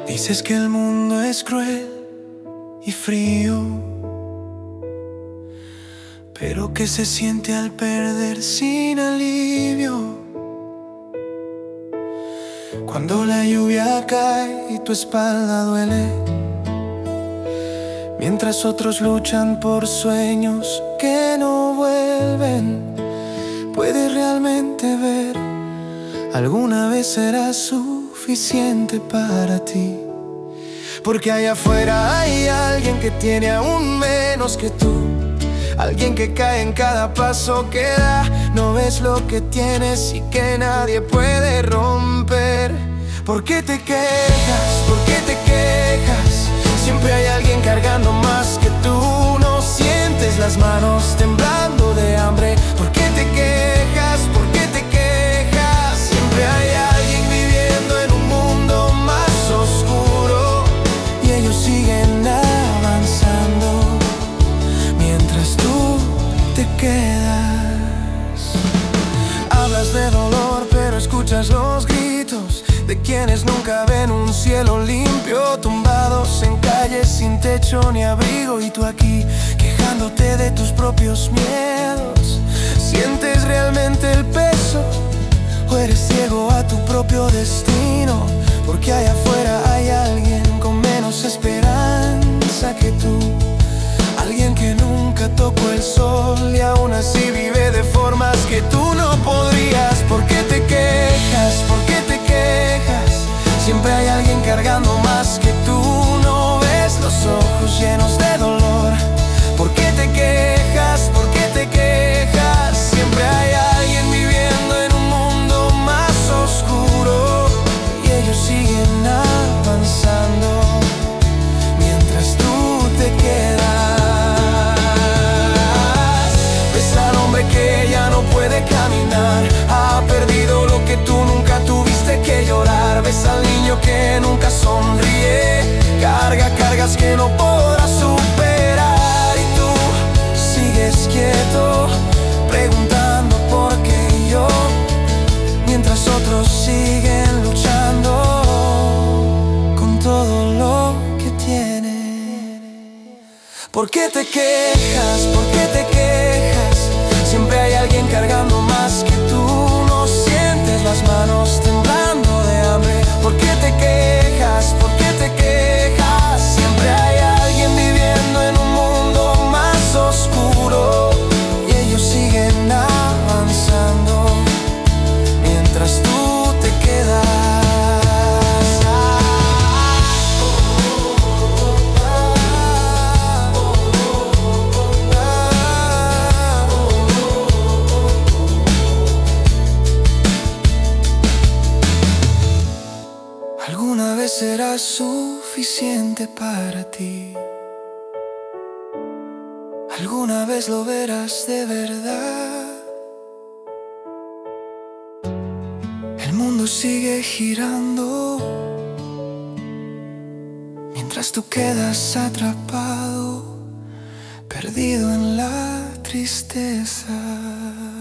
Dices que el mundo es cruel y frío, pero ¿qué se siente al perder sin alivio? Cuando la lluvia cae y tu espalda duele, mientras otros luchan por sueños que no vuelven, ¿puedes realmente ver? ¿Alguna vez será suficiente para ti? Porque allá afuera hay alguien que tiene aún menos que tú, alguien que cae en cada paso que da. No ves lo que tienes y que nadie puede romper. ¿Por qué te quejas? ¿Por qué te quejas? Siempre hay alguien cargando más que tú. No sientes las manos temblando de hambre. ¿Por qué te quejas? ¿Por qué te quejas? Siempre hay alguien viviendo en un mundo más oscuro y ellos siguen avanzando mientras tú te quedas. Hablas de dolor, pero escuchas los gritos de quienes nunca ven un cielo limpio, tumbados en calles sin techo ni abrigo. Y tú aquí quejándote de tus propios miedos. ¿Sientes realmente el peso o eres ciego a tu propio destino? Porque allá afuera hay alguien con menos esperanza que tú, alguien que nunca tocó el sol y aún así vive de formas que tú no podrías. ¿Por qué te quejas? ¿Por qué te quejas? Siempre hay alguien cargando más que tú. No ves los ojos llenos de dolor. ¿Por qué te quejas? ¿Por qué te quejas? Siempre hay alguien viviendo en un mundo más oscuro y ellos siguen avanzando mientras tú te quedas. Ves al hombre que ya no puede caminar, ha perdido lo que tú nunca tuviste que llorar. Ves al niño que nunca sonríe, carga cargas que no podrás superar. Y tú sigues quieto, preguntando por qué yo, mientras otros siguen luchando con todo lo que tienen. ¿Por qué te quejas? ¿Por qué te quejas? Siempre hay alguien cargando más que tú. No sientes las manos temblando de hambre. ¿Por qué te quejas? ¿Por qué te quejas? Siempre hay alguien viviendo en un mundo más oscuro y ellos siguen avanzando mientras tú te quedas. ¿Alguna vez será suficiente para ti? ¿Alguna vez lo verás de verdad? El mundo sigue girando mientras tú quedas atrapado, perdido en la tristeza.